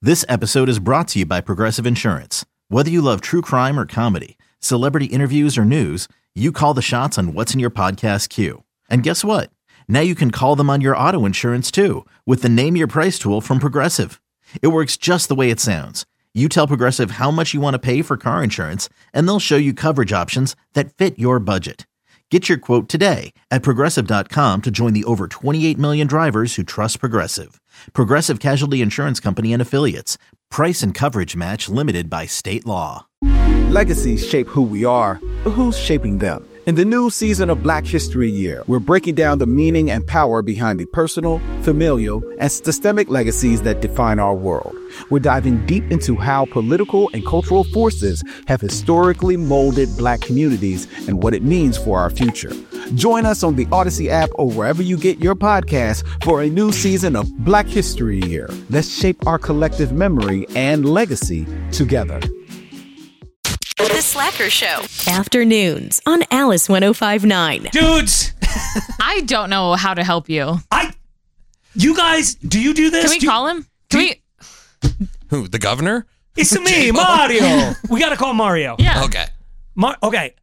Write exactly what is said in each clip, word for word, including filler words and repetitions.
This episode is brought to you by Progressive Insurance. Whether you love true crime or comedy, celebrity interviews or news, you call the shots on what's in your podcast queue. And guess what? Now you can call them on your auto insurance too with the Name Your Price tool from Progressive. It works just the way it sounds. You tell Progressive how much you want to pay for car insurance, and they'll show you coverage options that fit your budget. Get your quote today at Progressive dot com to join the over twenty-eight million drivers who trust Progressive. Progressive Casualty Insurance Company and Affiliates. Price and coverage match limited by state law. Legacies shape who we are, but who's shaping them? In the new season of Black History Year, we're breaking down the meaning and power behind the personal, familial, and systemic legacies that define our world. We're diving deep into how political and cultural forces have historically molded Black communities and what it means for our future. Join us on the Odyssey app or wherever you get your podcasts for a new season of Black History Year. Let's shape our collective memory and legacy together. The Slacker Show. Afternoons on Alice one oh five point nine. Dudes! I don't know how to help you. I, you guys, do you do this? Can we do, call him? Can we? Who, the governor? It's me, Mario. We got to call Mario. Yeah. Okay. Mar- okay.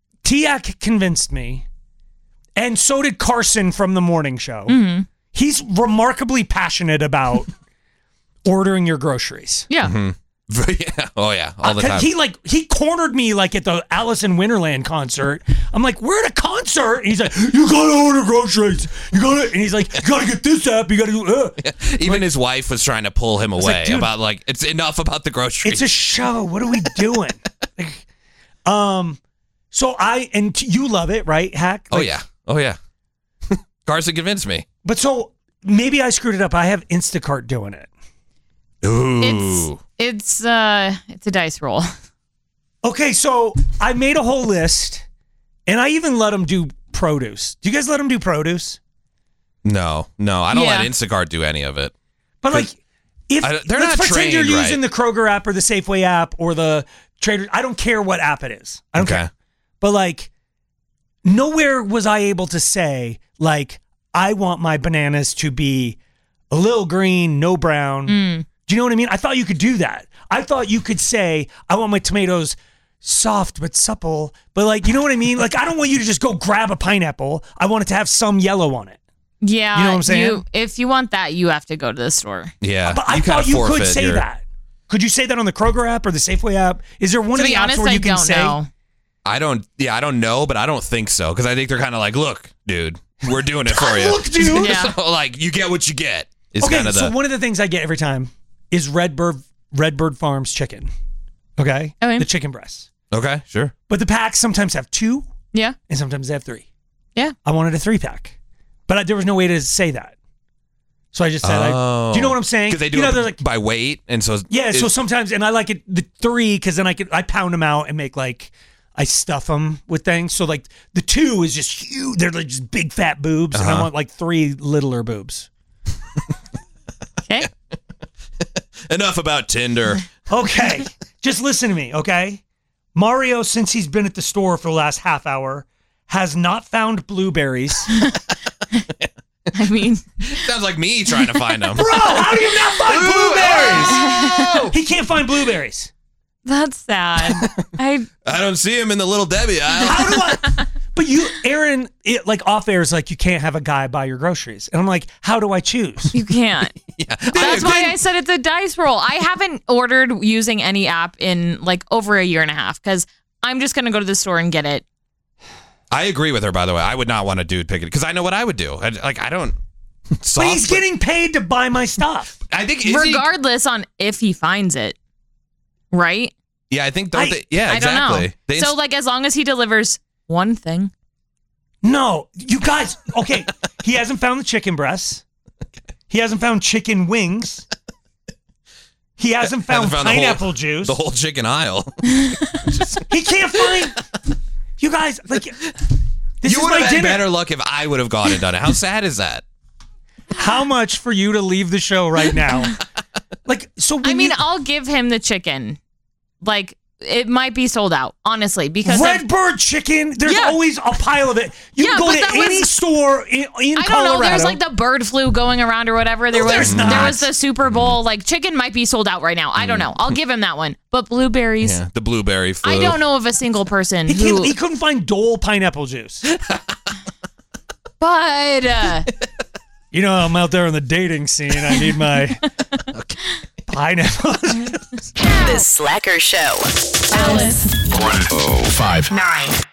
Tiak convinced me, and so did Carson from the morning show. Mm-hmm. He's remarkably passionate about ordering your groceries. Yeah. Mm-hmm. Yeah. Oh, yeah. All the Uh, time. He like he cornered me like at the Alice in Winterland concert. I'm like, we're at a concert. And he's like, you gotta order groceries. You gotta, and he's like, you gotta get this app. You gotta do. Uh. Even like, his wife was trying to pull him away like, dude, about like it's enough about the groceries. It's a show. What are we doing? like, um, so I and t- you love it, right, Hack? oh Like, yeah. Oh yeah. Carson convinced me. But so maybe I screwed it up. I have Instacart doing it. Ooh. It's it's uh it's a dice roll. Okay, so I made a whole list, and I even let them do produce. Do you guys let them do produce? No, no, I don't Yeah. let Instacart do any of it. But like, if I- they're let's not pretend you're trained right. using the Kroger app or the Safeway app or the Trader. I don't care what app it is. I don't Okay. care. But like, nowhere was I able to say like, I want my bananas to be a little green, no brown. Mm. Do you know what I mean? I thought you could do that. I thought you could say, I want my tomatoes soft but supple. But like, you know what I mean? Like, I don't want you to just go grab a pineapple. I want it to have some yellow on it. Yeah. You know what I'm saying? You, if you want that, you have to go to the store. Yeah. But I you thought kinda you could forfeit say your- that. Could you say that on the Kroger app or the Safeway app? Is there one To of the be apps honest, where I you can don't say? know. I don't. Yeah, I don't know, but I don't think so because I think they're kind of like, look, dude, we're doing it for you. Look, dude. Yeah. So like, you get what you get. It's Okay, kind of so the. one of the things I get every time is Redbird Redbird Farms chicken. Okay? Okay. The chicken breasts. Okay, sure. But the packs sometimes have two Yeah. and sometimes they have three. Yeah. I wanted a three pack. But I, there was no way to say that. So I just said, I, Oh. do you know what I'm saying? Because they do you know, it they're like, by weight, and so yeah, so it- sometimes, and I like it, the three, because then I can, I pound them out and make like, I stuff them with things. So like the two is just huge. They're like just big fat boobs. And I Uh-huh. want like three littler boobs. Okay. enough about Tinder. Okay. Just listen to me, okay? Mario, since he's been at the store for the last half hour, has not found blueberries. I mean, Sounds like me trying to find them. Bro, how do you not find Oh! blueberries? He can't find blueberries. that's sad. I I don't see him in the little Debbie aisle. How do I? But you, Aaron, it, like off air is like, you can't have a guy buy your groceries. And I'm like, how do I choose? you can't. Yeah. That's why I said it's a dice roll. I haven't ordered using any app in like over a year and a half because I'm just gonna go to the store and get it. I agree with her, by the way. I would not want a dude pick it because I know what I would do. I, like, I don't. Soft, But he's getting paid to buy my stuff. I think. Is he- Regardless on if he finds it, right? yeah, I think. Don't I- they, yeah, I don't exactly. know. They so inst- like as long as he delivers one thing. No, you guys, okay. He hasn't found the chicken breasts. He hasn't found chicken wings. He hasn't found, Hasn't found the whole- pineapple juice. the whole chicken aisle. He can't find. You guys, like, this you is would my have had dinner. better luck if I would have gone and done it. How sad is that? How much for you to leave the show right now? Like, so when I mean, you, I'll give him the chicken. Like it might be sold out, honestly, because Redbird chicken, there's Yeah. always a pile of it. You Yeah, can go but to that any was- store in, in I don't Colorado. know. There's like the bird flu going around or whatever. There No, was there's there not. was the Super Bowl. Like chicken might be sold out right now. I don't know. I'll give him that one. But blueberries, Yeah, the blueberry flu. I don't know of a single person he, who. can't, he couldn't find Dole pineapple juice. But uh, You know, I'm out there on the dating scene. I need my pineapple. The Slacker Show. Alice. one oh five Nine.